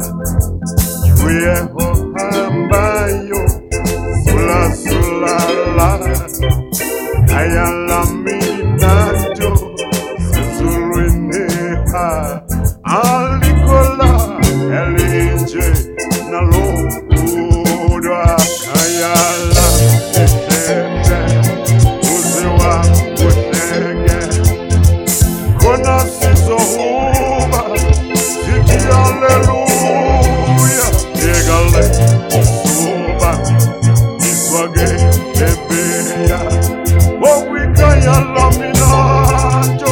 Viejo ambayo, sula sula la, kaya la minajo, susuruineha, alikola, elinje, na lokuda, kaya la etete, uziwa kutenge, kona sizo huba, siki hallelujah. Suba, iswage, ebeya, wawika ya laminajo,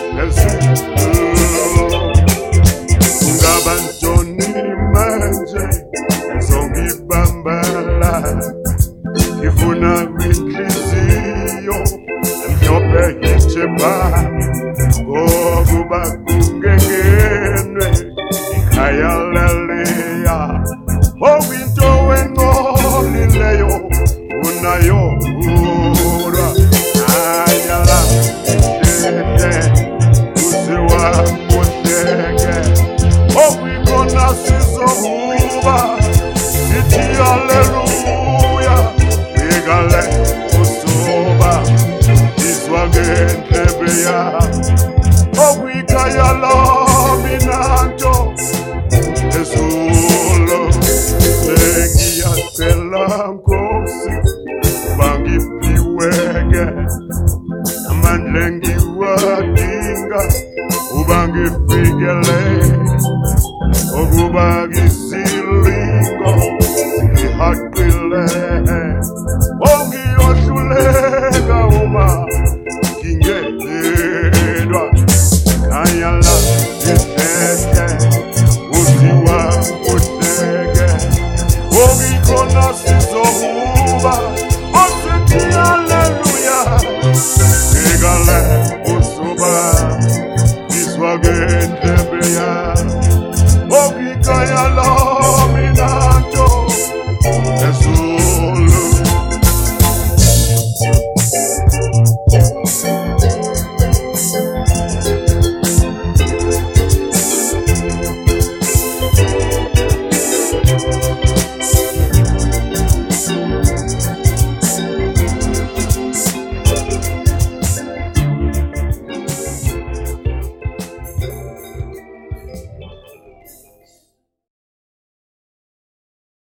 Ungabantoni manje, zongi bambala, kifuna winkizio, mnyope hicheba, oguba kungengenwe, ikaya lelea. Oh, window and all in Leo, Unayo, Ura, Ayala, Usewa, Mutege. Oh, we gonna see some Uba, City, Hallelujah, Bigale, Usoba, Iswage, Tebeya. Oh, we Kayala, Minanjo, Esulo. Lengia telankosi bangi piwege amanlengi wadinga ubangi figele ogubagi silingo sikihatwile ongi oshulega uma kingeedwa kayala etete usiwa utege Ogi kona sizo huba, oseti hallelujah. Egale usuba, iswage tebeya. Ogi kaya la.